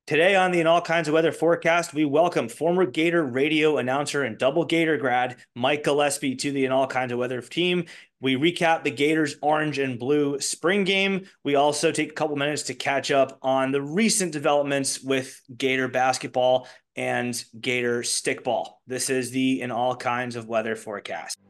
Today on the In All Kinds of Weather forecast, we welcome former Gator radio announcer and double Gator grad Mike Gillespie to the In All Kinds of Weather team. We recap the Gators' orange and blue spring game. We also take a couple minutes to catch up on the recent developments with Gator basketball and Gator stickball. This is the In All Kinds of Weather forecast.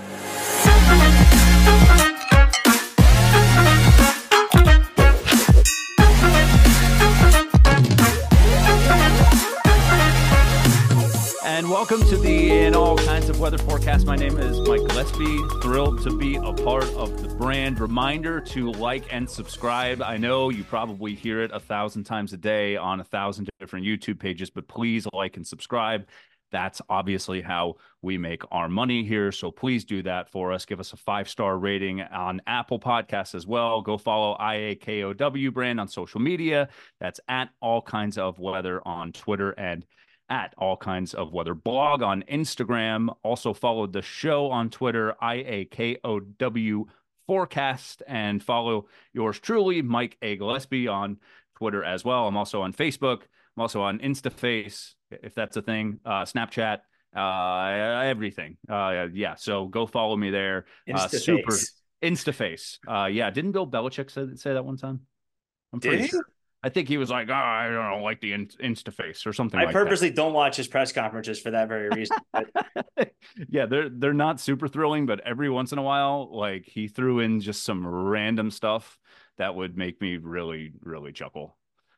And welcome to the In All Kinds of Weather forecast. My name is Mike Gillespie. Thrilled to be a part of the brand. Reminder to like and subscribe. I know you probably hear it 1,000 times a day on 1,000 different YouTube pages, but please like and subscribe. That's obviously how we make our money here. So please do that for us. Give us a 5-star rating on Apple Podcasts as well. Go follow IAKOW brand on social media. That's at All Kinds of Weather on Twitter and at All Kinds of Weather blog on Instagram. Also follow the show on Twitter, IAKOW forecast, and follow yours truly, Mike A. Gillespie, on Twitter as well. I'm also on Facebook. I'm also on InstaFace, if that's a thing, Snapchat, everything. Yeah, so go follow me there. Super InstaFace. Yeah, didn't Bill Belichick say that one time? I'm pretty sure. I think he was like, oh, I don't like the InstaFace or something like that. I purposely don't watch his press conferences for that very reason. Yeah, they're not super thrilling, but every once in a while, like, he threw in just some random stuff that would make me really, really chuckle.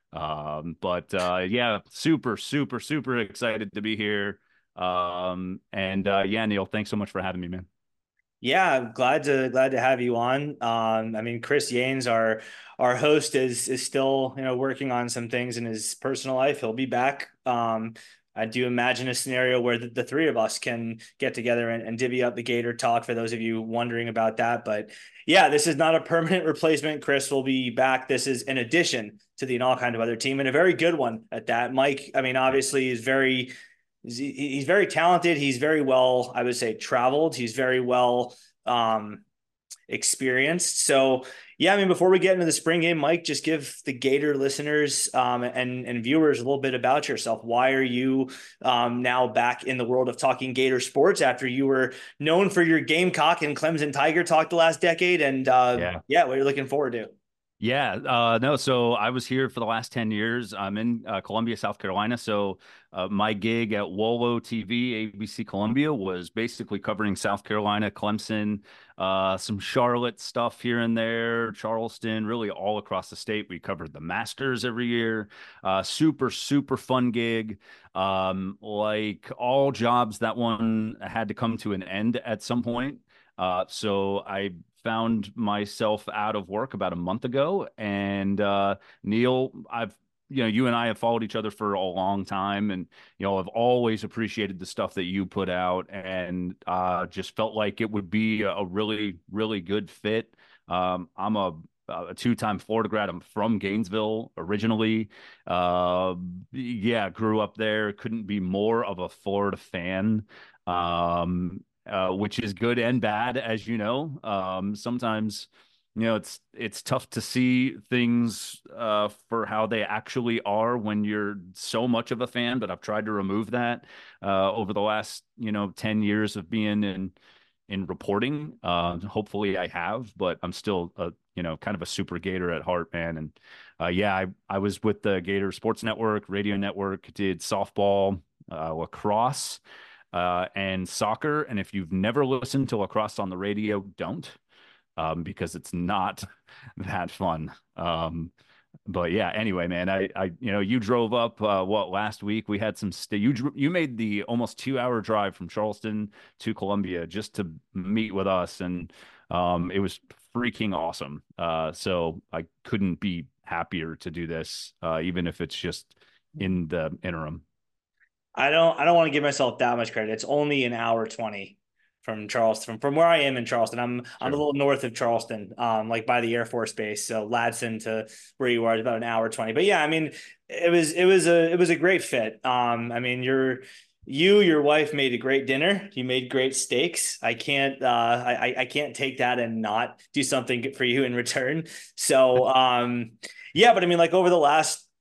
Yeah, super, super, super excited to be here. Yeah, Neil, thanks so much for having me, man. Yeah, glad to have you on. I mean, Chris Yanes, our host, is still working on some things in his personal life. He'll be back. I do imagine a scenario where the three of us can get together and divvy up the Gator talk for those of you wondering about that. But yeah, this is not a permanent replacement. Chris will be back. This is an addition to the In All Kind of Other team, and a very good one at that. Mike, I mean, obviously is he's very talented. He's very well, I would say, traveled. He's very well experienced. So yeah, I mean, before we get into the spring game, Mike, just give the Gator listeners and viewers a little bit about yourself. Why are you now back in the world of talking Gator sports after you were known for your Gamecock and Clemson Tiger talk the last decade? And yeah, what you're looking forward to? Yeah, no, so I was here for the last 10 years. I'm in Columbia, South Carolina. So my gig at WOLO TV, ABC Columbia, was basically covering South Carolina, Clemson, some Charlotte stuff here and there, Charleston, really all across the state. We covered the Masters every year. Super, super fun gig. Like all jobs, that one had to come to an end at some point. So I found myself out of work about a month ago. And Neil, you and I have followed each other for a long time, and I've always appreciated the stuff that you put out, and just felt like it would be a really, really good fit. I'm a 2-time Florida grad. I'm from Gainesville originally. Yeah, grew up there. Couldn't be more of a Florida fan. Which is good and bad, as you know. Sometimes, it's tough to see things for how they actually are when you're so much of a fan, but I've tried to remove that over the last, 10 years of being in reporting. Hopefully I have, but I'm still kind of a super Gator at heart, man. And yeah, I was with the Gator Sports Network, Radio Network, did softball, lacrosse, and soccer. And if you've never listened to lacrosse on the radio, don't, because it's not that fun. But yeah, anyway, man, you drove up, last week? We had you made the almost 2-hour drive from Charleston to Columbia just to meet with us. And, it was freaking awesome. So I couldn't be happier to do this, even if it's just in the interim. I don't want to give myself that much credit. It's only an hour 20 from Charleston, from where I am in Charleston. I'm a little north of Charleston, like by the Air Force Base. So Ladson to where you are is about an hour 20. But yeah, I mean, it was a great fit. I mean, your wife made a great dinner. You made great steaks. I can't take that and not do something good for you in return. So yeah, but I mean, like over the last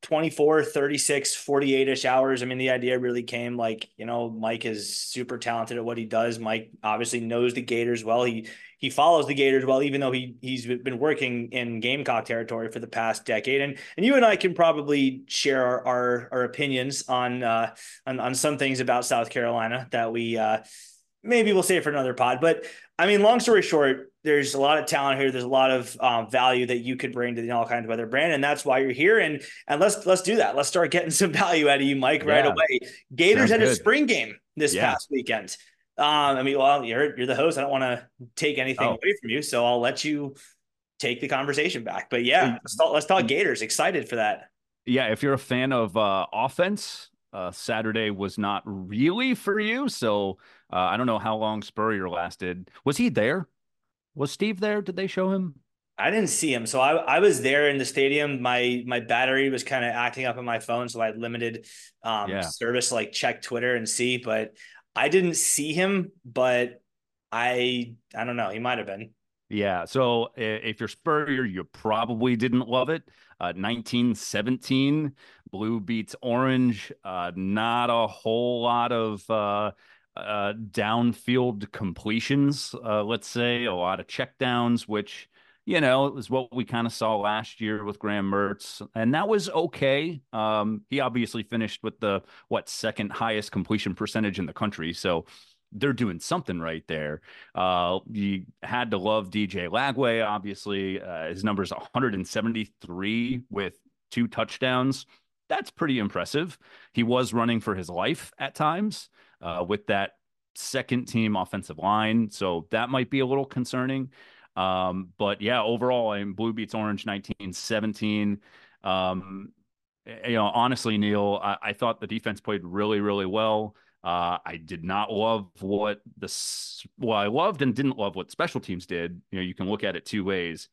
24, 36, 48-ish hours. I mean, the idea really came like, Mike is super talented at what he does. Mike obviously knows the Gators well. He follows the Gators well, even though he's been working in Gamecock territory for the past decade. And you and I can probably share our opinions on some things about South Carolina that we maybe we'll save for another pod. But I mean, long story short, there's a lot of talent here. There's a lot of value that you could bring to the All Kinds of Weather brand, and that's why you're here. And let's do that. Let's start getting some value out of you, Mike, right Yeah, away. Gators sounds had a good. spring game this Yeah. past weekend. I mean, well, you're the host. I don't want to take anything Oh, away from you, so I'll let you take the conversation back. But yeah, y- let's talk Gators. Excited for that. yeah. If you're a fan of offense, Saturday was not really for you. So I don't know how long Spurrier lasted. Was he there? Was Steve there? Did they show him? I didn't see him. So I was there in the stadium. My battery was kind of acting up on my phone, so I had limited Yeah. service, like check Twitter and see, but I didn't see him, but I don't know. He might have been. Yeah. So if you're Spurrier, you probably didn't love it. 1917, blue beats orange. Not a whole lot of downfield completions, let's say, a lot of checkdowns, which, is what we kind of saw last year with Graham Mertz. And that was okay. He obviously finished with the, second highest completion percentage in the country. So they're doing something right there. You had to love DJ Lagway, obviously. His number is 173 with 2 touchdowns. That's pretty impressive. He was running for his life at times with that second team offensive line. So that might be a little concerning. But yeah, overall, blue beats orange 1917. Honestly, Neil, I thought the defense played really, really well. I did not love I loved and didn't love what special teams did. You can look at it two ways.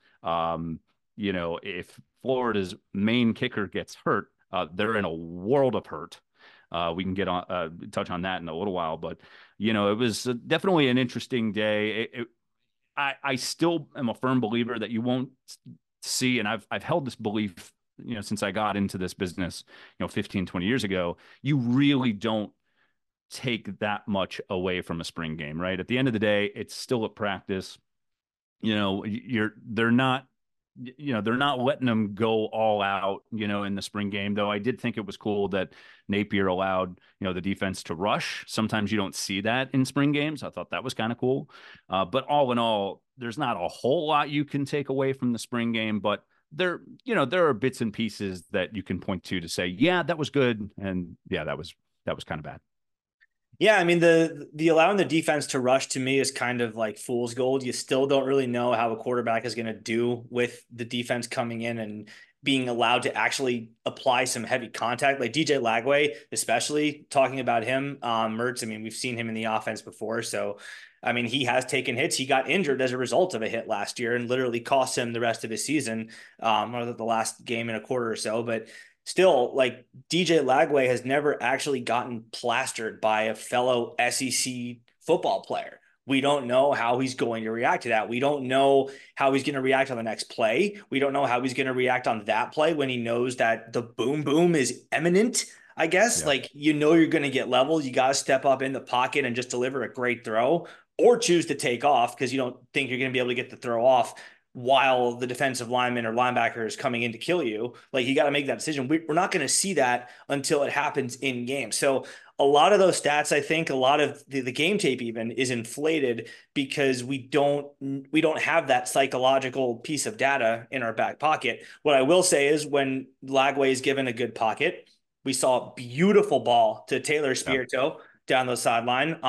If Florida's main kicker gets hurt, they're in a world of hurt. We can get on touch on that in a little while, but it was definitely an interesting day. I still am a firm believer that you won't see, and I've held this belief, since I got into this business, 15, 20 years ago. You really don't take that much away from a spring game, right? At the end of the day, it's still a practice. They're not letting them go all out, in the spring game, though. I did think it was cool that Napier allowed, the defense to rush. Sometimes you don't see that in spring games. I thought that was kind of cool. But all in all, there's not a whole lot you can take away from the spring game, but there are bits and pieces that you can point to say, yeah, that was good. And yeah, that was kind of bad. Yeah, I mean the allowing the defense to rush to me is kind of like fool's gold. You still don't really know how a quarterback is going to do with the defense coming in and being allowed to actually apply some heavy contact. Like DJ Lagway, especially talking about him, Mertz. I mean, we've seen him in the offense before, so I mean he has taken hits. He got injured as a result of a hit last year and literally cost him the rest of his season, or the last game in a quarter or so. But still, like DJ Lagway has never actually gotten plastered by a fellow SEC football player. We don't know how he's going to react to that. We don't know how he's going to react on the next play. We don't know how he's going to react on that play when he knows that the boom boom is imminent. I guess Yeah. like you're going to get leveled. You got to step up in the pocket and just deliver a great throw, or choose to take off because you don't think you're going to be able to get the throw off while the defensive lineman or linebacker is coming in to kill you. Like you got to make that decision. We're not going to see that until it happens in game. So a lot of those stats, I think a lot of the game tape even is inflated because we don't have that psychological piece of data in our back pocket. What I will say is when Lagway is given a good pocket, we saw a beautiful ball to Taylor Yeah. Spirito down the sideline.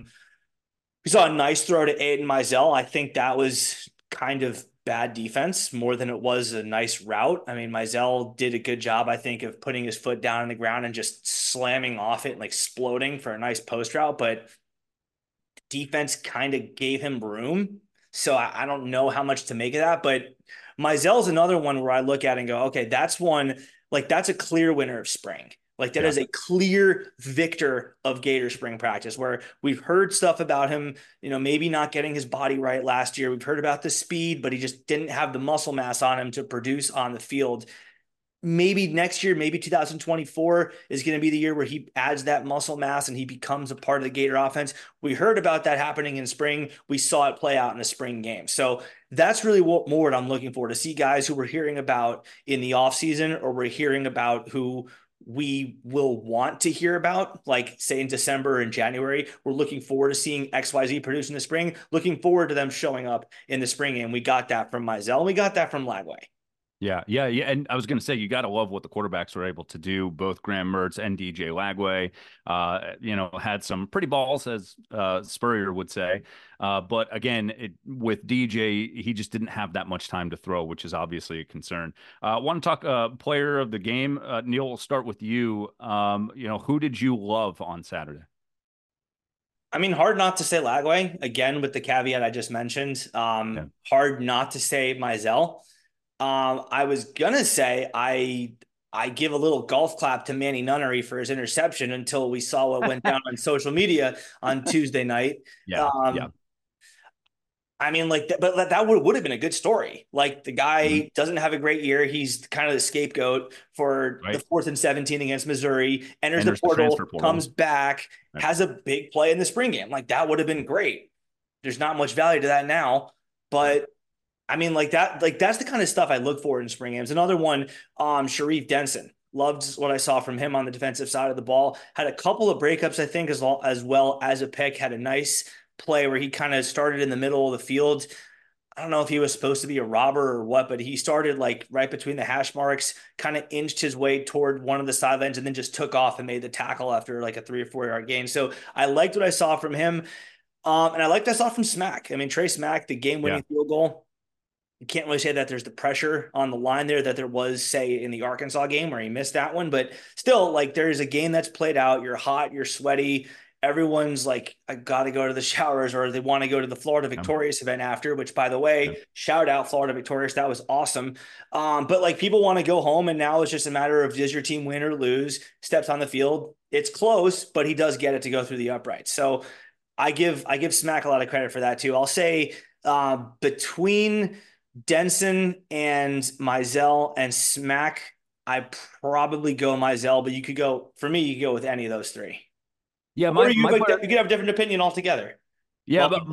We saw a nice throw to Aiden Mizell. I think that was kind of bad defense more than it was a nice route. I mean, Mizell did a good job, I think, of putting his foot down on the ground and just slamming off it and like exploding for a nice post route. But defense kind of gave him room. So I don't know how much to make of that. But Mizell's another one where I look at it and go, okay, that's one, like that's a clear winner of spring. Like that Yeah. is a clear victor of Gator spring practice where we've heard stuff about him, maybe not getting his body right last year. We've heard about the speed, but he just didn't have the muscle mass on him to produce on the field. maybe next year, maybe 2024 is going to be the year where he adds that muscle mass and he becomes a part of the Gator offense. We heard about that happening in spring. We saw it play out in the spring game. So that's really what I'm looking for, to see guys who we're hearing about in the offseason, or we're hearing about who we will want to hear about, like say in December and January. We're looking forward to seeing XYZ produce in the spring, looking forward to them showing up in the spring game. We got that from Mizell. We got that from Lagway. Yeah. And I was going to say, you got to love what the quarterbacks were able to do. Both Graham Mertz and DJ Lagway, had some pretty balls, as Spurrier would say. But again, with DJ, he just didn't have that much time to throw, which is obviously a concern. Want to talk player of the game? Neil, we'll start with you. Who did you love on Saturday? I mean, hard not to say Lagway, again, with the caveat I just mentioned. Yeah. Hard not to say Mizell. I was gonna say I give a little golf clap to Manny Nunnery for his interception until we saw what went down on social media on Tuesday night. Yeah. Yeah. I mean, like, but that would have been a good story. Like, the guy doesn't have a great year. He's kind of the scapegoat for the 4th and 17 against Missouri, enters the portal, comes back, has a big play in the spring game. Like, that would have been great. There's not much value to that now, but I mean, that's the kind of stuff I look for in spring games. Another one, Sharif Denson. Loved what I saw from him on the defensive side of the ball. Had a couple of breakups, I think, as well as a pick. Had a nice play where he kind of started in the middle of the field. I don't know if he was supposed to be a robber or what, but he started like right between the hash marks, kind of inched his way toward one of the sidelines, and then just took off and made the tackle after like a 3 or 4 yard gain. So I liked what I saw from him. And I liked what I saw from Smack. I mean, Trey Smack, the game-winning field goal. You can't really say that there's the pressure on the line there that there was, say, in the Arkansas game where he missed that one. But still, like, there's a game that's played out. You're hot, you're sweaty. Everyone's like, I got to go to the showers, or they want to go to the Florida Victorious event after, which, by the way, shout out Florida Victorious. That was awesome. But like, people want to go home, and now it's just a matter of, does your team win or lose? Steps on the field. It's close, but he does get it to go through the uprights. So I give Smack a lot of credit for that too. I'll say between Denson and Mizell and Smack, I probably go Mizell, but you could go with any of those three. Yeah, you could have a different opinion altogether. Yeah, but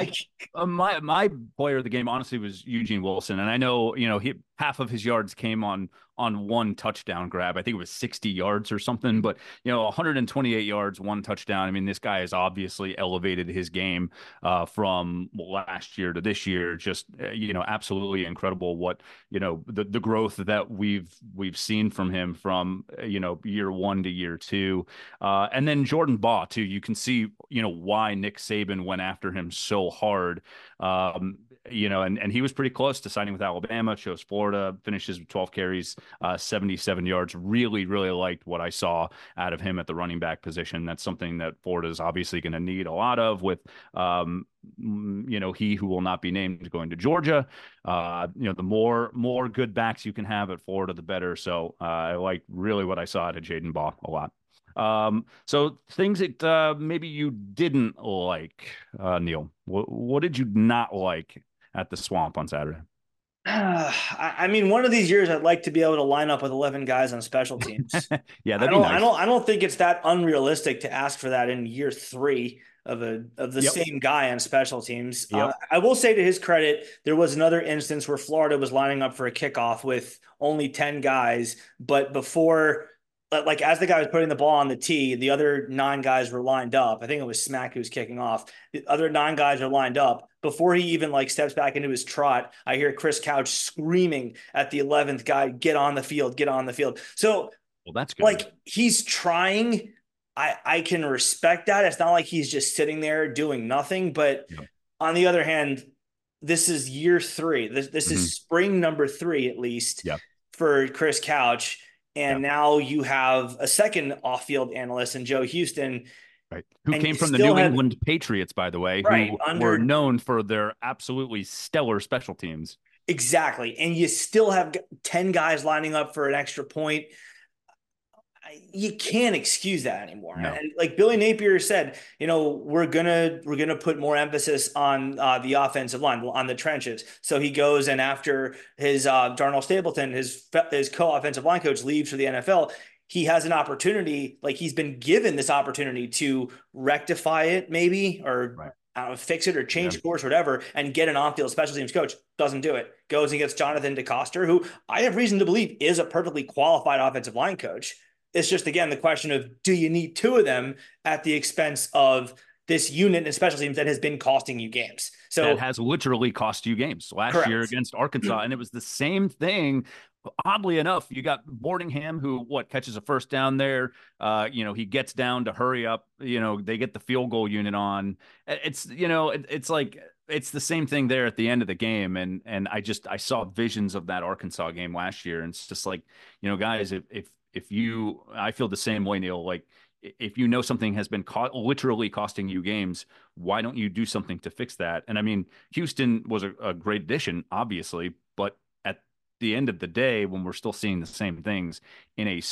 my player of the game honestly was Eugene Wilson, and I know half of his yards came on one touchdown grab. I think it was 60 yards or something, but 128 yards, one touchdown. I mean, this guy has obviously elevated his game from last year to this year. Just absolutely incredible what the growth that we've seen from him from year 1 to year 2, and then Jordan Baugh too. You can see why Nick Saban went after him so hard. And he was pretty close to signing with Alabama, chose Florida, finishes with 12 carries, 77 yards. Really, really liked what I saw out of him at the running back position. That's something that Florida is obviously going to need a lot of with, he who will not be named going to Georgia. The more good backs you can have at Florida, the better. So I like really what I saw out of Jaden Baugh a lot. So things that maybe you didn't like, Neil. What did you not like at the Swamp on Saturday? I mean, one of these years I'd like to be able to line up with 11 guys on special teams. Yeah, that'd be nice. I don't think it's that unrealistic to ask for that in year 3 of the same guy on special teams. I will say, to his credit, there was another instance where Florida was lining up for a kickoff with only 10 guys, but before, like, as the guy was putting the ball on the tee, the other 9 guys were lined up. I think it was Smack who was kicking off. The other 9 guys are lined up. Before he even steps back into his trot, I hear Chris Couch screaming at the 11th guy, get on the field, get on the field. So, well, that's good. He's trying. I can respect that. It's not like he's just sitting there doing nothing. But on the other hand, this is year 3. This is spring number 3, at least, for Chris Couch. And now you have a second off-field analyst in Joe Houston. Right. Who came from the New England Patriots, by the way, who were known for their absolutely stellar special teams. Exactly. And you still have 10 guys lining up for an extra point. you can't excuse that anymore. No. And like Billy Napier said, we're gonna put more emphasis on the offensive line, on the trenches. So he goes, and after his Darnell Stapleton, his co-offensive line coach, leaves for the NFL, he has an opportunity, like he's been given this opportunity to rectify it, maybe, or Right. fix it or Yeah. change course, whatever, and get an on-field special teams coach. Doesn't do it. Goes and gets Jonathan DeCoster, who I have reason to believe is a perfectly qualified offensive line coach. It's just, again, the question of, do you need two of them at the expense of this unit and special teams that has been costing you games? That So, has literally cost you games last year correct. against Arkansas. And it was the same thing. Oddly enough, you got Boardingham, who catches a first down there. He gets down to hurry up. They get the field goal unit on. It's like it's the same thing there at the end of the game. And I saw visions of that Arkansas game last year, and it's just like, guys, if you, I feel the same way, Neil. Like, if you know something has been literally costing you games, why don't you do something to fix that? And I mean, Houston was a great addition, obviously, but at the end of the day, when we're still seeing the same things in a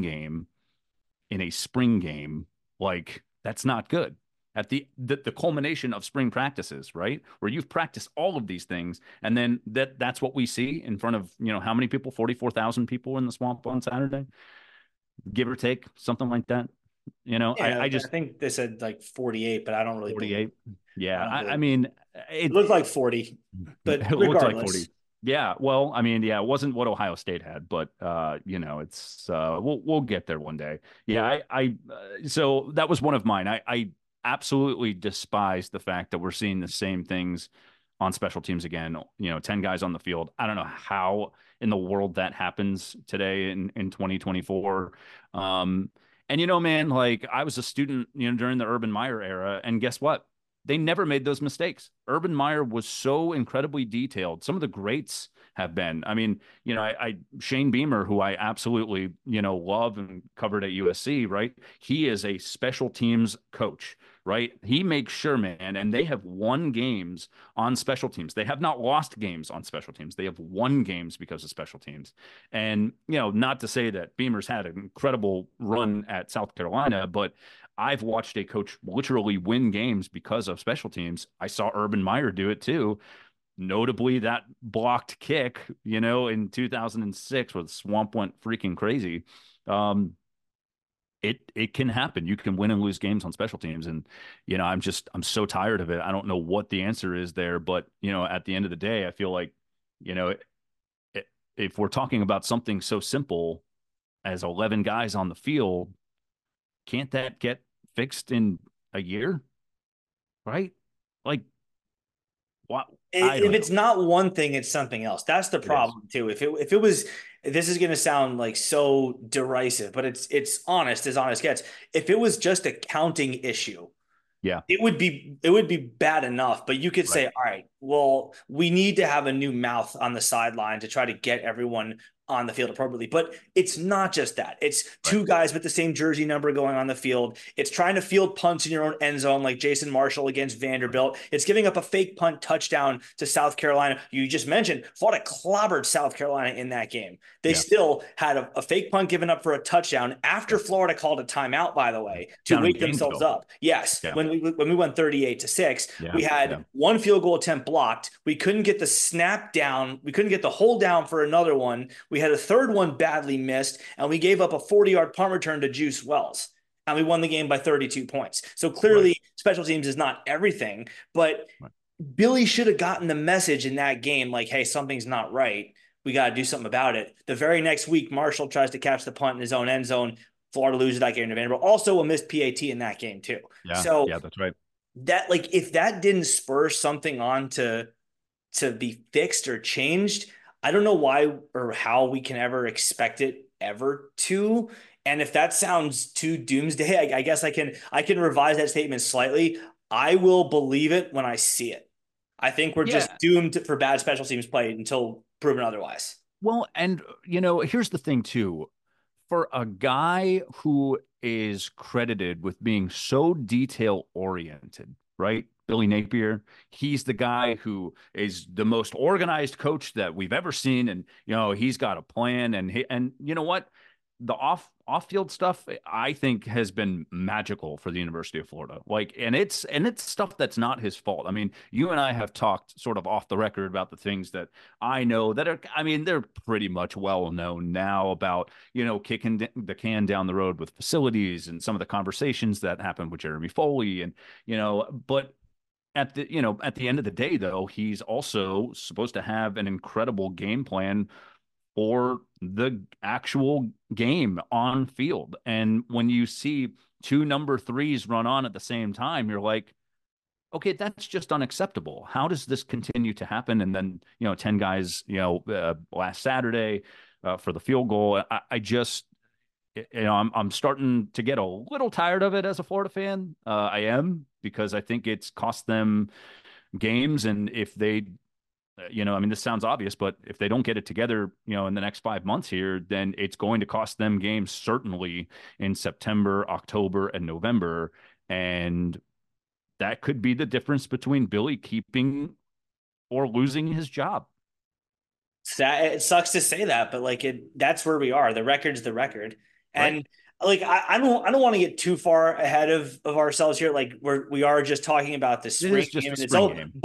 spring game, like, that's not good. At the culmination of spring practices, right, where you've practiced all of these things, and then that's what we see in front of how many people? 44,000 people in the swamp on Saturday, give or take, something like that. Yeah, I I just think they said like 48, but I don't really believe. 48. Yeah, I don't I believe mean, it looked like 40, but it looked like 40. regardless. Yeah, well, I mean, yeah, it wasn't what Ohio State had, but it's we'll get there one day. Yeah, so that was one of mine. I absolutely despise the fact that we're seeing the same things on special teams again. 10 guys on the field. I don't know how in the world that happens today in 2024. And man, like, I was a student, during the Urban Meyer era, and guess what? They never made those mistakes. Urban Meyer was so incredibly detailed. Some of the greats have been. I mean, Shane Beamer, who I absolutely, love and covered at USC, right? He is a special teams coach, right? He makes sure, man, and they have won games on special teams. They have not lost games on special teams. They have won games because of special teams. And, not to say that Beamer's had an incredible run at South Carolina, but I've watched a coach literally win games because of special teams. I saw Urban Meyer do it too. Notably, that blocked kick, in 2006, where the swamp went freaking crazy. It can happen. You can win and lose games on special teams. And, I'm so tired of it. I don't know what the answer is there, but, at the end of the day, I feel like, if we're talking about something so simple as 11 guys on the field, can't that get fixed in a year? Right? Like, what? I If don't know. it's not one thing, it's something else. That's the It is. problem too. If it was, this is going to sound like so derisive, but it's honest as honest gets. If it was just a counting issue, Yeah. it would be bad enough, but you could Right. say, all right, well, we need to have a new mouth on the sideline to try to get everyone on the field appropriately. But it's not just that. It's Right. two guys with the same jersey number going on the field. It's trying to field punts in your own end zone, like Jason Marshall against Right. Vanderbilt. It's giving up a fake punt touchdown to South Carolina. You just mentioned Florida clobbered South Carolina in that game. They Yeah. still had a fake punt given up for a touchdown after Yeah. Florida called a timeout, by the Yeah. way, to Down in wake themselves Gainesville. up. Yes, Yeah. when we went 38-6, Yeah. we Yeah. had one field goal attempt blocked. We couldn't get the snap down. We couldn't get the hold down for another one. We had a third one badly missed, and we gave up a 40-yard punt return to Juice Wells. And we won the game by 32 points. So Right. clearly, special teams is not everything, but Right. Billy should have gotten the message in that game, like, hey, something's not right. We got to do something about it. The very next week, Marshall tries to catch the punt in his own end zone. Florida loses that game to Vanderbilt. Also a missed PAT in that game too. Yeah. So Yeah. That's right. that, like, if that didn't spur something on to be fixed or changed, I don't know why or how we can ever expect it ever to. And if that sounds too doomsday, I guess I can revise that statement slightly. I will believe it when I see it. I think we're just Yeah. doomed for bad special teams play until proven otherwise. Well, and here's the thing too. For a guy who is credited with being so detail oriented, right? Billy Napier, he's the guy who is the most organized coach that we've ever seen. And, he's got a plan, and you know what? the off field stuff, I think, has been magical for the University of Florida. Like, and it's stuff that's not his fault. I mean, you and I have talked sort of off the record about the things that I know that are, I mean, they're pretty much well known now about, kicking the can down the road with facilities and some of the conversations that happened with Jeremy Foley, and but at the end of the day, though, he's also supposed to have an incredible game plan for the actual game on field. And when you see two number threes run on at the same time, you're like, okay, that's just unacceptable. How does this continue to happen? And then, 10 guys, last Saturday for the field goal. I just, I'm starting to get a little tired of it as a Florida fan. I am, because I think it's cost them games. And if they I mean, this sounds obvious, but if they don't get it together, in the next 5 months here, then it's going to cost them games certainly in September, October, and November. And that could be the difference between Billy keeping or losing his job. It sucks to say that, but like that's where we are. The record's the record. Right. And like I don't want to get too far ahead of ourselves here. Like we are just talking about the It spring is just game a and it's spring all game.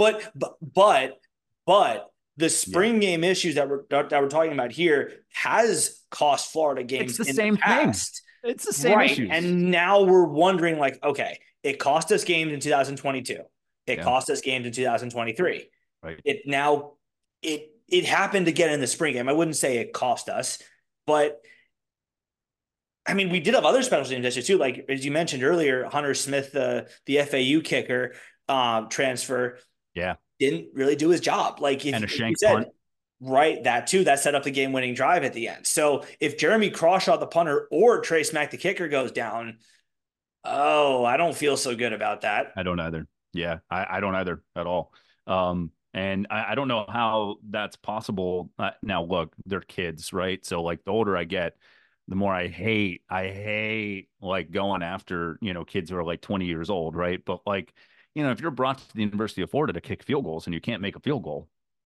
but the Yeah. spring game issues that we're talking about here has cost Florida It's games the in the same thing. past. It's the same Right. issues. And now we're wondering, like, okay, it cost us games in 2022. It Yeah. cost us games in 2023. Right. It happened again in the spring game. I wouldn't say it cost us, but I mean, we did have other special teams issues too. Like as you mentioned earlier, Hunter Smith, the FAU kicker transfer, Yeah. didn't really do his job. Like if And a like you shank said, punt. right, that too, that set up the game-winning drive at the end. So if Jeremy Crawshaw, the punter, or Trace Mack, the kicker, goes down, oh, I don't feel so good about that. I don't either. Yeah. I don't either at all. And I don't know how that's possible. Now, look, they're kids, right? So, like, the older I get, the more I hate like going after, kids who are like 20 years old, right? But like, if you're brought to the University of Florida to kick field goals and you can't make a field goal,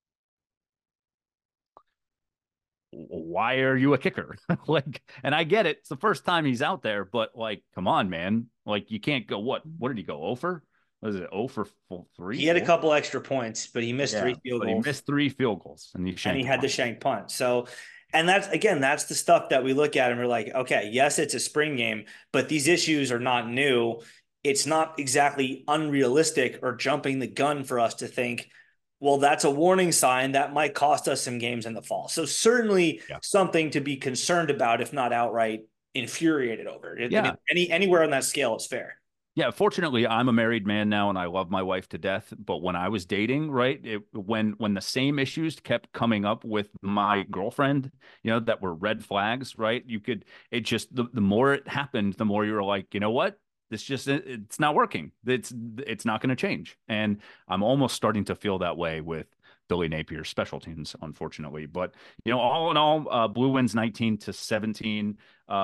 why are you a kicker? Like, and I get it. It's the first time he's out there, but like, come on, man. Like, you can't go, what did he go? Over? Was it 0 for three, He had a four? couple extra points, but he missed Yeah. three field But he goals missed three field goals and he and he shanked a had the punt. shank punt. So, and that's the stuff that we look at and we're like, okay, yes, it's a spring game, but these issues are not new. It's not exactly unrealistic or jumping the gun for us to think, well, that's a warning sign that might cost us some games in the fall. So certainly Yeah. something to be concerned about, if not outright infuriated over. I mean, Yeah. anywhere on that scale is fair. Yeah, fortunately, I'm a married man now, and I love my wife to death. But when I was dating, right, when the same issues kept coming up with my girlfriend, that were red flags, right? It just the more it happened, the more you were like, you know what, it's not working. It's not going to change, and I'm almost starting to feel that way with Billy Napier's special teams, unfortunately. But all in all, Blue wins 19-17.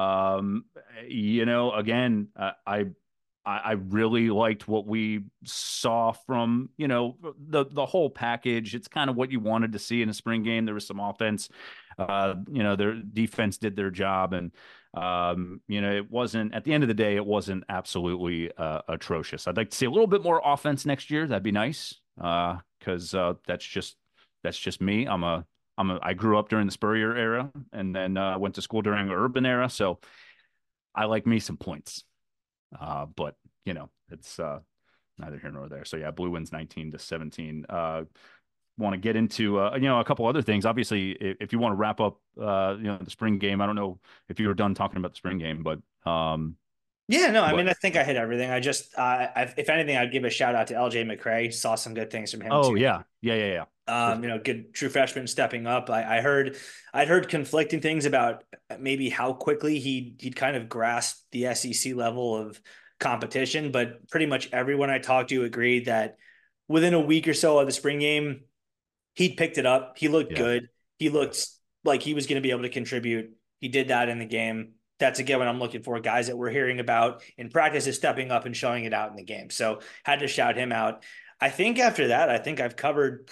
Again, I really liked what we saw from, the whole package. It's kind of what you wanted to see in a spring game. There was some offense. Their defense did their job. And, it wasn't, at the end of the day, it wasn't absolutely atrocious. I'd like to see a little bit more offense next year. That'd be nice. Because that's just me. I grew up during the Spurrier era and then went to school during the Urban era. So I like me some points. But it's neither here nor there. So yeah, Blue wins 19-17. Want to get into a couple other things. Obviously, if you want to wrap up the spring game, I don't know if you were done talking about the spring game, but Yeah, no, I mean, I think I hit everything. If anything, I'd give a shout out to LJ McCray. Saw some good things from him oh too. yeah. Sure. Good true freshman stepping up. I'd heard conflicting things about maybe how quickly he'd kind of grasp the SEC level of competition, but pretty much everyone I talked to agreed that within a week or so of the spring game, he'd picked it up. He looked Yeah. good. He looked like he was going to be able to contribute. He did that in the game. That's again what I'm looking for. Guys that we're hearing about in practice is stepping up and showing it out in the game. So had to shout him out. I think after that, I think I've covered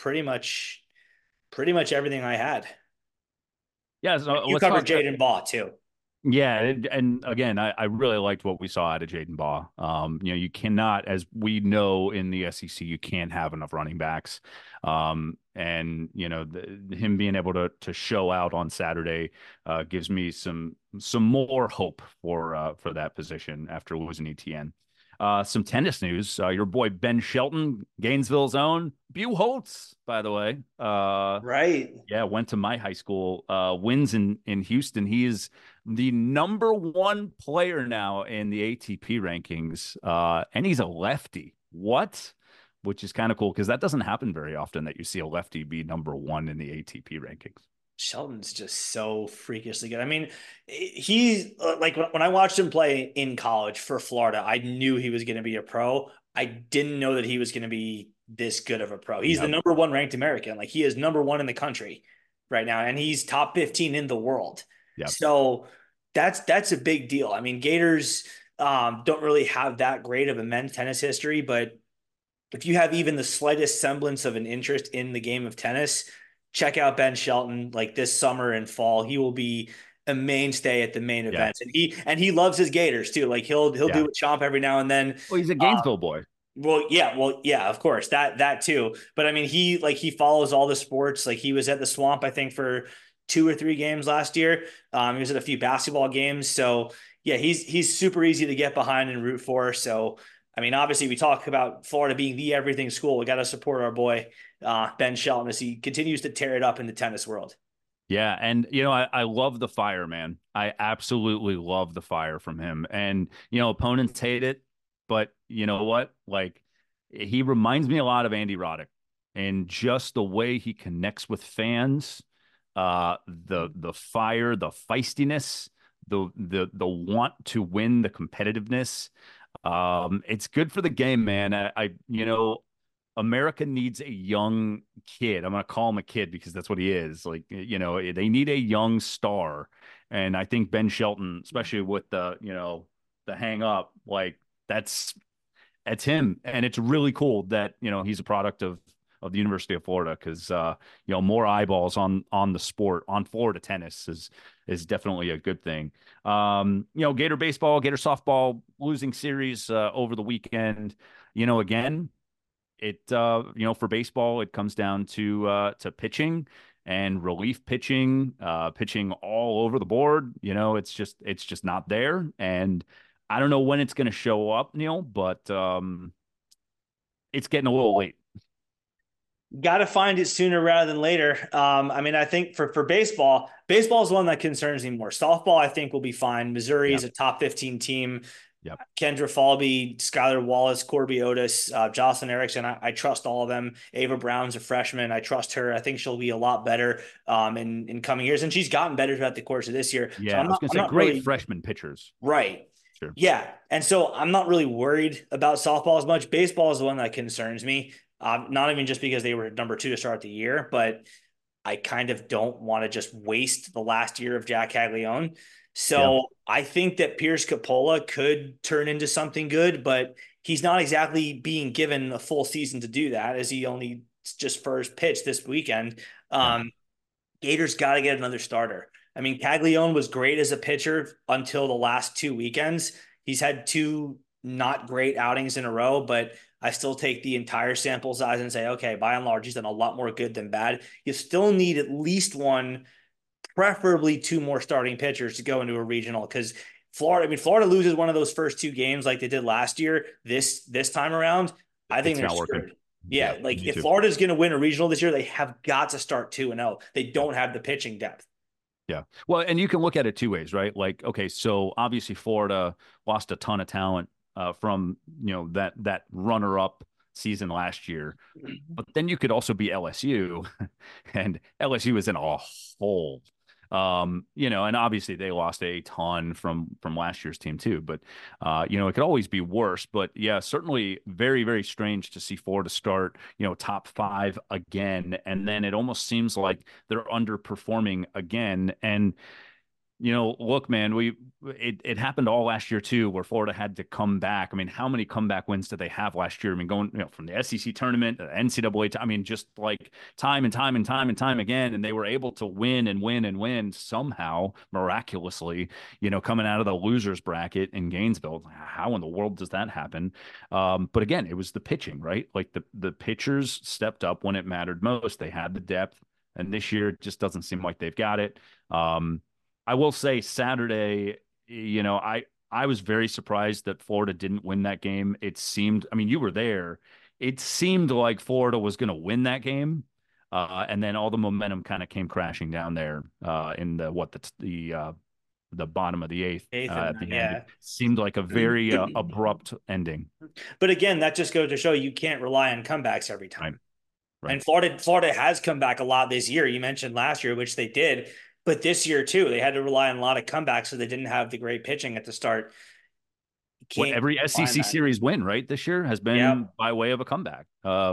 pretty much everything I had. Yeah, so You let's covered talk. Jaden Baugh too. Yeah, and again, I really liked what we saw out of Jaden Baugh. You cannot, as we know in the SEC, you can't have enough running backs. And him being able to show out on Saturday gives me some more hope for that position after losing ETN. Some tennis news. Your boy Ben Shelton, Gainesville's own, Buchholz, by the way. Right. Yeah, went to my high school. Wins in Houston. He is the number one player now in the ATP rankings, and he's a lefty. What? Which is kind of cool because that doesn't happen very often that you see a lefty be number one in the ATP rankings. Shelton's just so freakishly good. I mean, he's like when I watched him play in college for Florida, I knew he was going to be a pro. I didn't know that he was going to be this good of a pro. He's the Yep. number one ranked American. Like he is number one in the country right now, and he's top 15 in the world. Yep. So that's a big deal. I mean, Gators don't really have that great of a men's tennis history, but if you have even the slightest semblance of an interest in the game of tennis, check out Ben Shelton like this summer and fall. He will be a mainstay at the main Yeah. events. And he loves his Gators too. Like he'll Yeah. do a chomp every now and then. Well, he's a Uh, Gainesville boy. well, yeah, of course. That too. But I mean, he follows all the sports. Like he was at the Swamp, I think, for 2 or 3 games last year. He was at a few basketball games. So yeah, he's super easy to get behind and root for. So I mean, obviously, we talk about Florida being the everything school. We got to support our boy Ben Shelton as he continues to tear it up in the tennis world. Yeah, and I love the fire, man. I absolutely love the fire from him. And opponents hate it, but you know what? Like he reminds me a lot of Andy Roddick and just the way he connects with fans, the fire, the feistiness, the want to win, the competitiveness. It's good for the game, man. America needs a young kid. I'm going to call him a kid because that's what he is. Like, they need a young star. And I think Ben Shelton, especially with the hang up, like that's him. And it's really cool that, he's a product of the University of Florida because, more eyeballs on the sport, on Florida tennis is definitely a good thing. Gator baseball, Gator softball losing series over the weekend. Again, for baseball, it comes down to pitching and relief pitching, pitching all over the board. It's just not there, and I don't know when it's going to show up, Neil, but it's getting a little late. Got to find it sooner rather than later. I mean, I think for baseball is one that concerns me more. Softball, I think, will be fine. Missouri Yeah, is a top 15 team. yeah, Kendra Falby, Skylar Wallace, Corby Otis, Jocelyn Erickson. I trust all of them. Ava Brown's a freshman. I trust her. I think she'll be a lot better in coming years, and she's gotten better throughout the course of this year. So yeah. I'm I was not going to I'm say not great really freshman pitchers. right. Sure. Yeah, and so I'm not really worried about softball as much. Baseball is the one that concerns me. Not even just because they were number two to start the year, but I kind of don't want to just waste the last year of Jack Caglione. Yeah, So I think that Pierce Capola could turn into something good, but he's not exactly being given a full season to do that as he only just first pitched this weekend. yeah, Gators got to get another starter. I mean, Caglione was great as a pitcher until the last 2 weekends. He's had two not great outings in a row, but I still take the entire sample size and say, okay, by and large, he's done a lot more good than bad. You still need at least one, preferably two more starting pitchers to go into a regional because Florida loses one of those first 2 games like they did last year. This time around, I think it's they're not working. screwed. Yeah, Yeah, like me if too. Florida's going to win a regional this year, they have got to start 2-0. They Yeah. don't have the pitching depth. Yeah. Well, and you can look at it two ways, right? Like, okay, so obviously Florida lost a ton of talent from, that runner-up season last year. But then you could also be LSU, and LSU is in a hole. And obviously they lost a ton from last year's team too. But it could always be worse. But yeah, certainly very, very strange to see Florida start, top five again. And then it almost seems like they're underperforming again. And Look, man, it happened all last year too, where Florida had to come back. I mean, how many comeback wins did they have last year? I mean, going from the SEC tournament, the NCAA. I mean, just like time and time and time and time again, and they were able to win and win and win somehow, miraculously. Coming out of the losers bracket in Gainesville, how in the world does that happen? But again, it was the pitching, right? Like the pitchers stepped up when it mattered most. They had the depth, and this year it just doesn't seem like they've got it. I will say Saturday, I was very surprised that Florida didn't win that game. It seemed, I mean, you were there. It seemed like Florida was going to win that game. And then all the momentum kind of came crashing down there in the bottom of the eighth Eighth at and the end. yeah. It seemed like a very abrupt ending. But again, that just goes to show you can't rely on comebacks every Right. time. Right. And Florida has come back a lot this year. You mentioned last year, which they did, but this year too, they had to rely on a lot of comebacks, so they didn't have the great pitching at the start. You What can't every SEC that. series win, right, this year has Yeah, been by way of a comeback.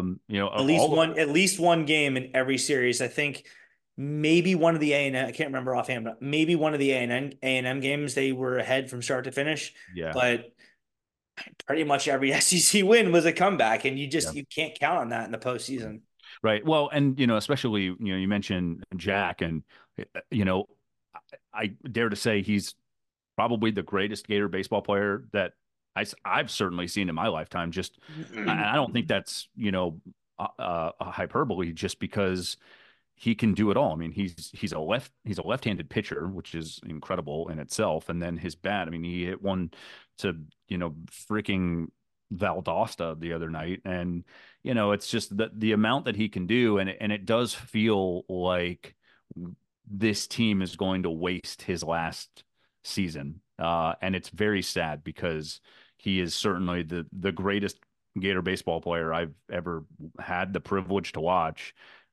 at least one game in every series. I think maybe one of the A&M, I can't remember offhand, but maybe one of the A&M games they were ahead from start to finish. Yeah. But pretty much every SEC win was a comeback, and Yeah. you can't count on that in the postseason. Right. Well, and especially you mentioned Jack, and you know, I dare to say he's probably the greatest Gator baseball player that I've certainly seen in my lifetime. Just I don't think that's a hyperbole, just because he can do it all. I mean, he's a left-handed pitcher, which is incredible in itself. And then his bat, I mean, he hit one to, freaking Valdosta the other night. And, it's just the amount that he can do. And it does feel like this team is going to waste his last season. And it's very sad because he is certainly the greatest Gator baseball player I've ever had the privilege to watch.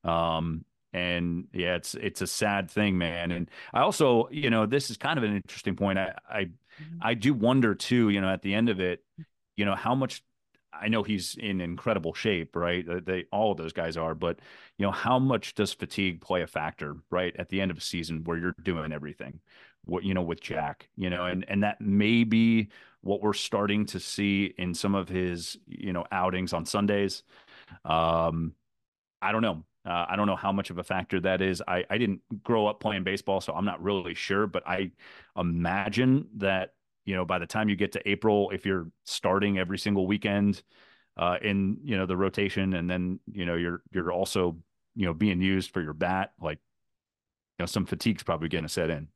And yeah, it's a sad thing, man. And I also, this is kind of an interesting point. I do wonder too, at the end of it, how much. I know he's in incredible shape, right? All of those guys are, but how much does fatigue play a factor, right? At the end of a season where you're doing everything, with Jack, and that may be what we're starting to see in some of his, outings on Sundays. I don't know. I don't know how much of a factor that is. I didn't grow up playing baseball, so I'm not really sure, but I imagine that, by the time you get to April, if you're starting every single weekend in, the rotation, and then, you're also, being used for your bat, like, some fatigue's probably going to set in.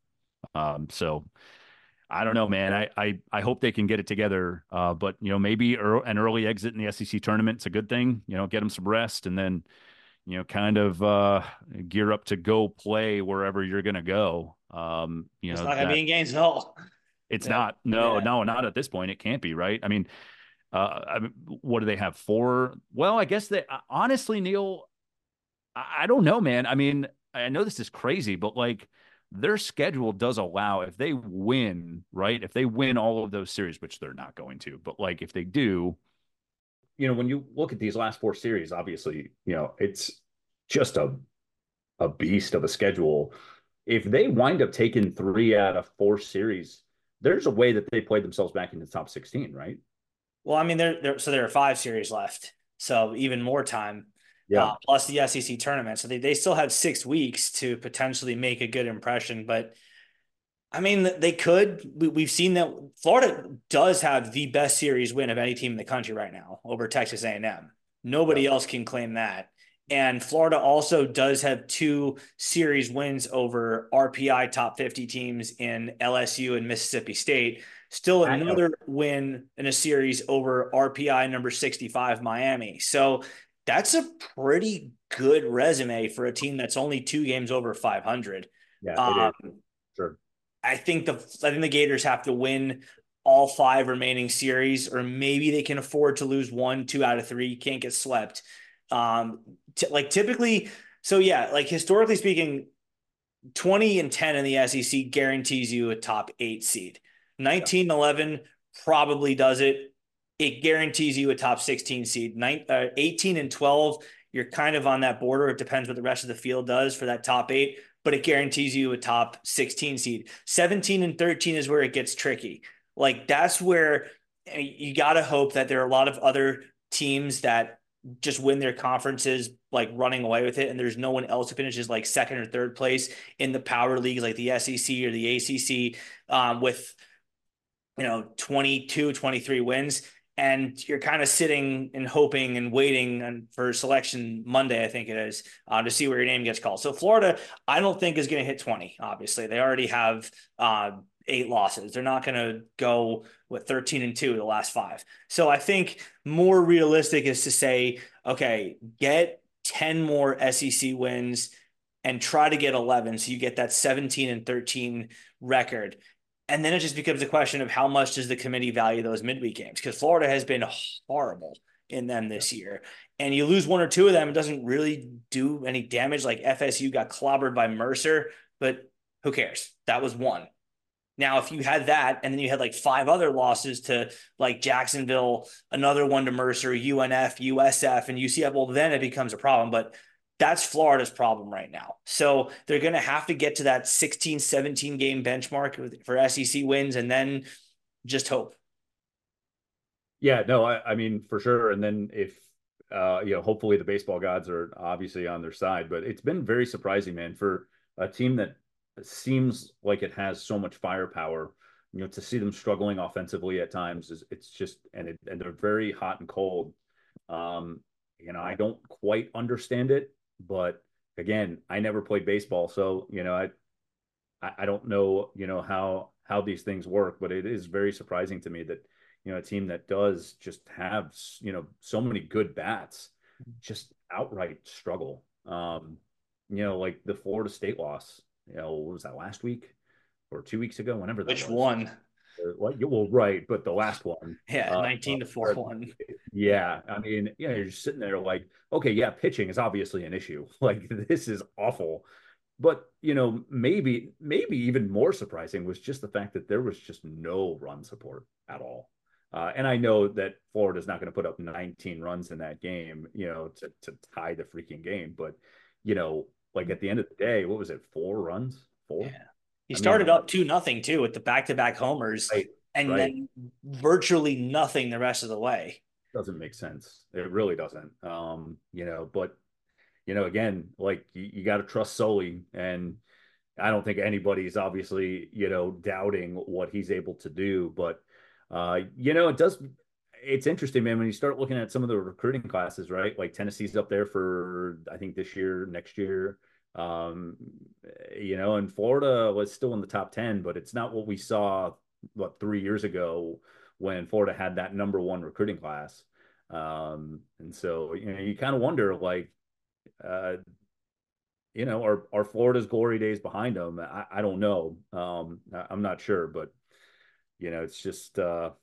So I don't know, man. I hope they can get it together. But, maybe an early exit in the SEC tournament, it's a good thing, get them some rest, and then, kind of gear up to go play wherever you're going to go. It's not going to be in Gainesville. It's not. No, not at this point. It can't be, right? What do they have? 4? Well, I guess they honestly, Neil, I don't know, man. I mean, I know this is crazy, but like their schedule does allow, if they win, right? If they win all of those series, which they're not going to, but like if they do, when you look at these last 4 series, obviously, it's just a beast of a schedule. If they wind up taking 3 out of 4 series, there's a way that they played themselves back into the top 16, right? Well, I mean, there are 5 series left, so even more time. Yeah. Plus the SEC tournament, so they still have 6 weeks to potentially make a good impression. But I mean, they could. We've seen that Florida does have the best series win of any team in the country right now over Texas A&M. Nobody else can claim that. And Florida also does have 2 series wins over RPI top 50 teams in LSU and Mississippi State. Still another win in a series over RPI number 65 Miami. So that's a pretty good resume for a team that's only 2 games over 500. Yeah, it is. Sure. I think the Gators have to win all 5 remaining series, or maybe they can afford to lose 1, 2 out of 3. You can't get swept. Typically, so yeah, like historically speaking, 20-10 in the SEC guarantees you a top 8 seed. 19-11 probably does it. It guarantees you a top 16 seed. 18-12, you're kind of on that border. It depends what the rest of the field does for that top 8. but it guarantees you a top 16 seed. 17 and 13 is where it gets tricky. Like that's where you got to hope that there are a lot of other teams that just win their conferences like running away with it, and there's no one else who finishes like second or third place in the power leagues like the SEC or the ACC with 22, 23 wins. And you're kind of sitting and hoping and waiting for selection Monday, I think it is, to see where your name gets called. So Florida, I don't think is going to hit 20. Obviously, they already have 8 losses. They're not going to go with 13 and 2 the last 5. So I think more realistic is to say, okay, get 10 more SEC wins and try to get 11, so you get that 17 and 13 record. And then it just becomes a question of how much does the committee value those midweek games? Because Florida has been horrible in them this year. And you lose 1 or 2 of them, it doesn't really do any damage. Like FSU got clobbered by Mercer, but who cares? That was 1. Now, if you had that, and then you had like 5 other losses to like Jacksonville, another one to Mercer, UNF, USF, and UCF, well, then it becomes a problem. But that's Florida's problem right now. So they're going to have to get to that 16, 17 game benchmark for SEC wins and then just hope. Yeah, no, I mean, for sure. And then if, hopefully the baseball gods are obviously on their side, but it's been very surprising, man, for a team that seems like it has so much firepower, to see them struggling offensively at times it's just, and they're very hot and cold. I don't quite understand it, but again, I never played baseball, so I don't know how these things work, but it is very surprising to me that a team that does just have so many good bats just outright struggle. Like the Florida State loss. What was that, last week or 2 weeks ago? Whenever that Which was. one? Well, right, but the last one. Yeah, 19 to 4-1. Yeah, I mean, you're just sitting there like, okay, yeah, pitching is obviously an issue. Like this is awful. But maybe even more surprising was just the fact that there was just no run support at all. And I know that Florida's not going to put up 19 runs in that game, to tie the freaking game. But like at the end of the day, what was it? 4 runs? 4? Yeah. He started up 2-0 too with the back-to-back homers, right, and right. then virtually nothing the rest of the way. Doesn't make sense. It really doesn't. But again, like you got to trust Sully, and I don't think anybody's obviously, doubting what he's able to do. But it does. It's interesting, man, when you start looking at some of the recruiting classes, right? Like Tennessee's up there for, I think, this year, next year. And Florida was still in the top 10, but it's not what we saw 3 years ago when Florida had that #1 recruiting class. And so you kind of wonder, like, are Florida's glory days behind them? I don't know. I'm not sure, but it's just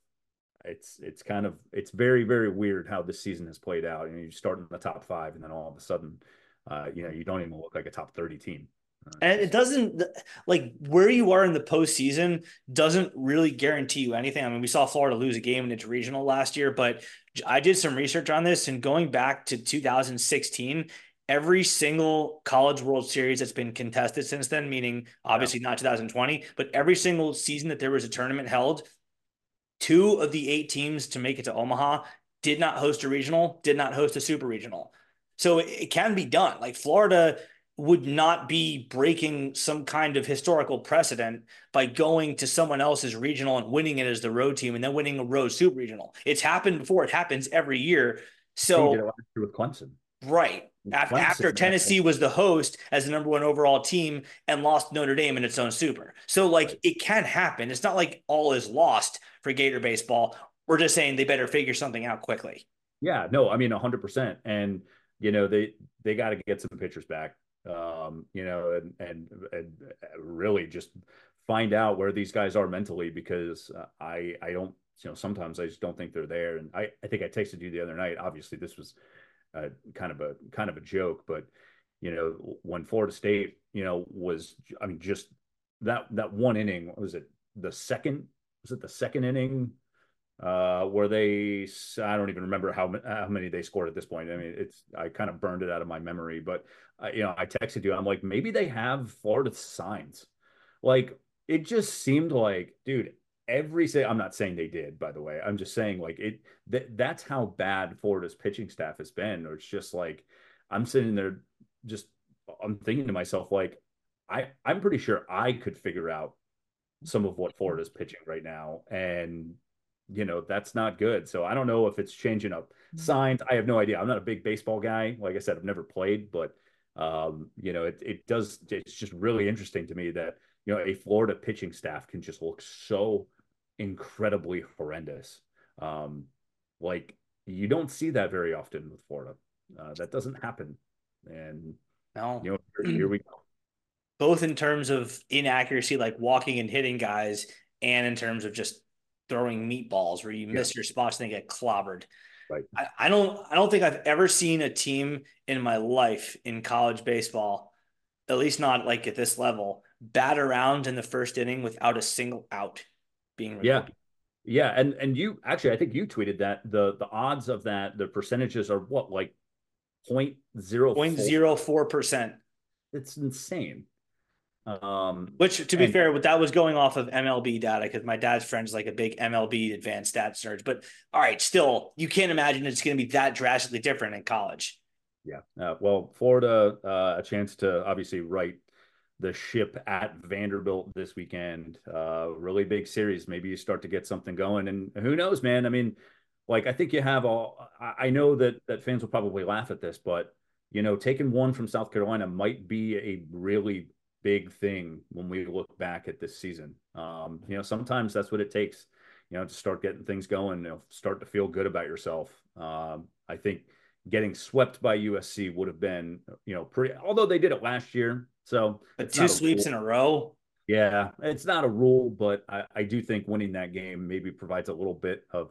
it's very, very weird how this season has played out. You start in the top 5, and then all of a sudden, you don't even look like a top 30 team. And it doesn't, like, where you are in the postseason doesn't really guarantee you anything. I mean, we saw Florida lose a game in its regional last year, but I did some research on this, and going back to 2016, every single College World Series that's been contested since then, meaning obviously not 2020, but every single season that there was a tournament held, 2 of the 8 teams to make it to Omaha did not host a regional, did not host a super regional. So it can be done. Like Florida would not be breaking some kind of historical precedent by going to someone else's regional and winning it as the road team and then winning a road super regional. It's happened before. It happens every year. So did it last year with Clemson. Right. After Tennessee was the host as the #1 overall team and lost Notre Dame in its own super. So like it can happen. It's not like all is lost for Gator baseball. We're just saying they better figure something out quickly. Yeah, no, I mean 100%. And they got to get some pitchers back. And really just find out where these guys are mentally, because I don't, sometimes I just don't think they're there. And I think I texted you the other night. Obviously, this was kind of a joke, but when Florida State, was, I mean, just that one inning, was it the second inning where I don't even remember how many they scored at this point. I mean, I kind of burned it out of my memory, but I texted you. I'm like, maybe they have Florida signs. Like, it just seemed like, dude, I'm not saying they did, by the way. I'm just saying like that's how bad Florida's pitching staff has been. Or it's just like I'm sitting there just I'm thinking to myself, like, I'm pretty sure I could figure out some of what Florida's pitching right now. And, that's not good. So I don't know if it's changing up signs. I have no idea. I'm not a big baseball guy. Like I said, I've never played, but, it's just really interesting to me that, a Florida pitching staff can just look so incredibly horrendous. Um, like you don't see that very often with Florida. That doesn't happen. And, No. here we go. Both in terms of inaccuracy, like walking and hitting guys, and in terms of just throwing meatballs where you Yeah. miss your spots and they get clobbered. Right. I don't think I've ever seen a team in my life in college baseball, at least not like at this level, bat around in the first inning without a single out being Yeah. recorded. Yeah, and you actually, I think you tweeted that the odds of that, the percentages are what, like 0.04. 0.04%. It's insane. Which, to be And fair, that was going off of MLB data because my dad's friend's like a big MLB advanced stats nerd. But all right, still, you can't imagine it's going to be that drastically different in college. yeah, well, Florida, a chance to obviously right the ship at Vanderbilt this weekend. Really big series. Maybe you start to get something going, and who knows, man? I mean, like I think you have all. I know that fans will probably laugh at this, but taking one from South Carolina might be a really big thing when we look back at this season. Sometimes that's what it takes. To start getting things going, start to feel good about yourself. I think getting swept by USC would have been, pretty, although they did it last year. So But it's two not a sweeps rule. in a row. Yeah, it's not a rule, but I do think winning that game maybe provides a little bit of,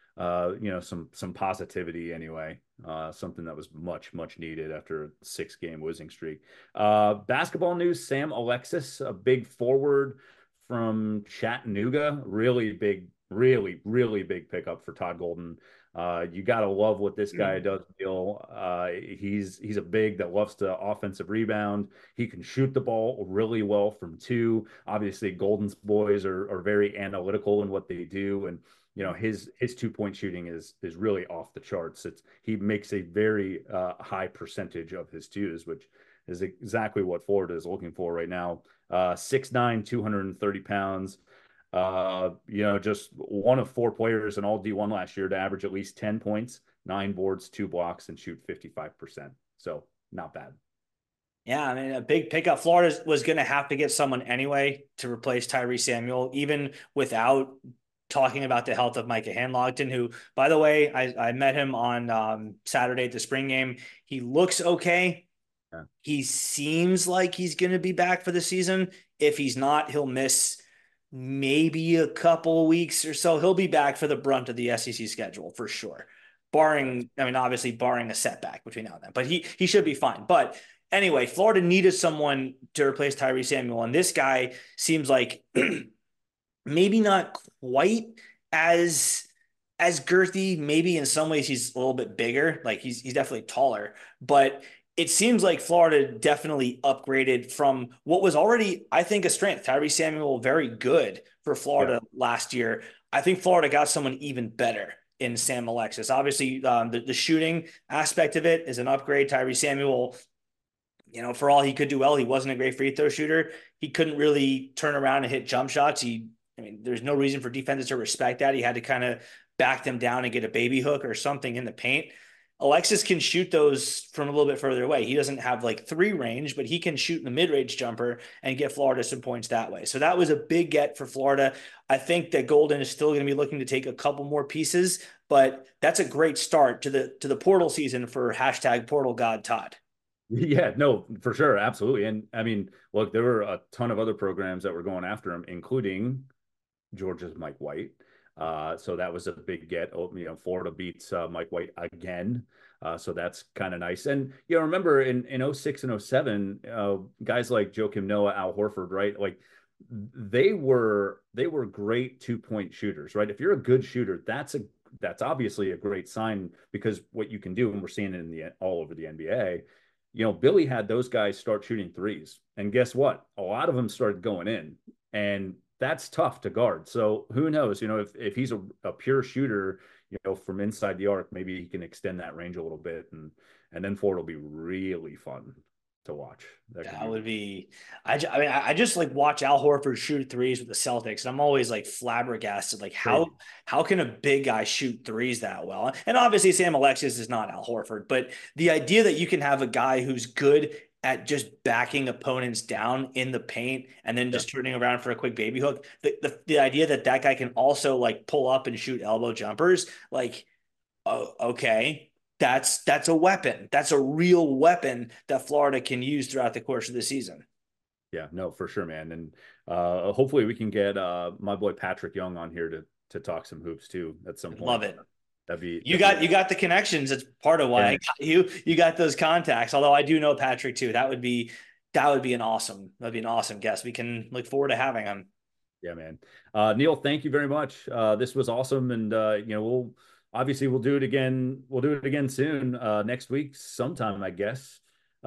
some positivity anyway. Something that was much, much needed after a 6-game losing streak. Basketball news, Sam Alexis, a big forward from Chattanooga, really big, really, really big pickup for Todd Golden. You got to love what this guy does, Bill. He's a big that loves to offensive rebound. He can shoot the ball really well from two. Obviously, Golden's boys are very analytical in what they do, and his 2-point shooting is really off the charts. He makes a very high percentage of his twos, which is exactly what Florida is looking for right now. 6'9", 230 pounds. Just one of 4 players in all D1 last year to average at least 10 points, 9 boards, 2 blocks, and shoot 55%. So not bad. Yeah, I mean, a big pickup. Florida was going to have to get someone anyway to replace Tyree Samuel, even without talking about the health of Micah Hanlogton, who, by the way, I met him on Saturday at the spring game. He looks okay. Yeah. He seems like he's going to be back for the season. If he's not, he'll miss maybe a couple weeks or so. He'll be back for the brunt of the SEC schedule for sure. Barring, I mean, obviously barring a setback between now and then, but he should be fine. But anyway, Florida needed someone to replace Tyree Samuel, and this guy seems like maybe not quite as girthy. Maybe in some ways he's a little bit bigger. Like he's definitely taller, but it seems like Florida definitely upgraded from what was already, I think, a strength. Tyree Samuel, very good for Yeah. Florida last year. I think Florida got someone even better in Sam Alexis. Obviously, the shooting aspect of it is an upgrade. Tyree Samuel, for all he could do well, he wasn't a great free throw shooter. He couldn't really turn around and hit jump shots. I mean, there's no reason for defenses to respect that. He had to kind of back them down and get a baby hook or something in the paint. Alexis can shoot those from a little bit further away. He doesn't have like 3 range, but he can shoot in the mid-range jumper and get Florida some points that way. So that was a big get for Florida. I think that Golden is still going to be looking to take a couple more pieces, but that's a great start to the portal season for #portal God Todd. Yeah, no, for sure. Absolutely. And I mean, look, there were a ton of other programs that were going after him, including Georgia's Mike White. So that was a big get. Oh, Florida beats Mike White again. So that's kind of nice. And, remember in 06 and 07, guys like Joakim Noah, Al Horford, right? Like they were great 2-point shooters, right? If you're a good shooter, that's obviously a great sign, because what you can do, and we're seeing it in the all over the NBA, Billy had those guys start shooting threes. And guess what? A lot of them started going in. And that's tough to guard. So who knows, if he's a pure shooter, from inside the arc, maybe he can extend that range a little bit, and then Ford will be really fun to watch. That would be. I mean, I just like watch Al Horford shoot threes with the Celtics, and I'm always like flabbergasted. Like crazy. how can a big guy shoot threes that well? And obviously, Sam Alexius is not Al Horford, but the idea that you can have a guy who's good at just backing opponents down in the paint and then just turning around for a quick baby hook. The idea that that guy can also like pull up and shoot elbow jumpers, like, oh, okay, that's a weapon. That's a real weapon that Florida can use throughout the course of the season. Yeah, no, for sure, man. And hopefully we can get my boy Patrick Young on here to talk some hoops too at some point. Love it. You got the connections. It's part of why I got you. You got those contacts. Although I do know Patrick too. That'd be an awesome guest. We can look forward to having him. Yeah, man. Neil, thank you very much. This was awesome, and we'll do it again. We'll do it again soon. Next week sometime, I guess.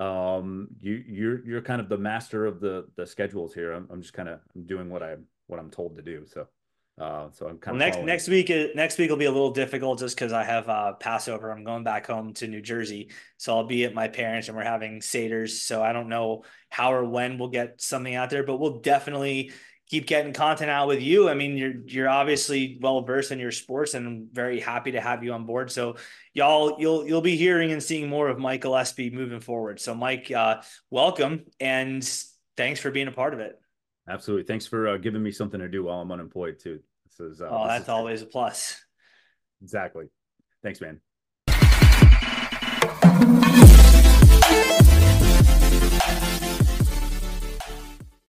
You're kind of the master of the schedules here. I'm just kind of doing what I'm told to do. So I'm kind of next week will be a little difficult just because I have Passover. I'm going back home to New Jersey, so I'll be at my parents and we're having seders. So I don't know how or when we'll get something out there, but we'll definitely keep getting content out with you. I mean, you're obviously well versed in your sports, and I'm very happy to have you on board. So you'll be hearing and seeing more of Mike Gillespie moving forward. So Mike, welcome, and thanks for being a part of it. Absolutely. Thanks for giving me something to do while I'm unemployed too. That's always a plus. Exactly. Thanks, man.